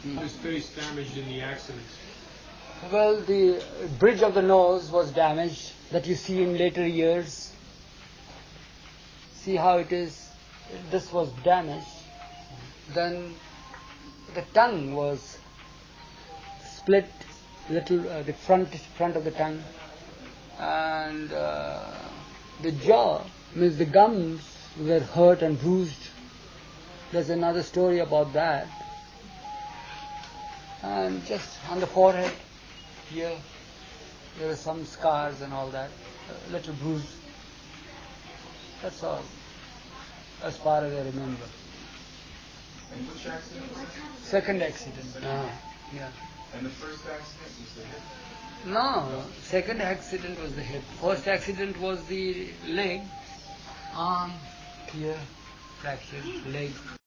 His face damaged in the accident. Well, the bridge of the nose was damaged, that you see in later years. See how it is, this was damaged. Then the tongue was split, little the front of the tongue, and the jaw, means the gums were hurt and bruised. There's another story about that. And just on the forehead, here, there are some scars and all that, a little bruise. That's all, as far as I remember. And which accident was that? Second accident. Yeah. And the first accident was the hip? No, second accident was the hip. First accident was the leg, arm, here, fractured, leg.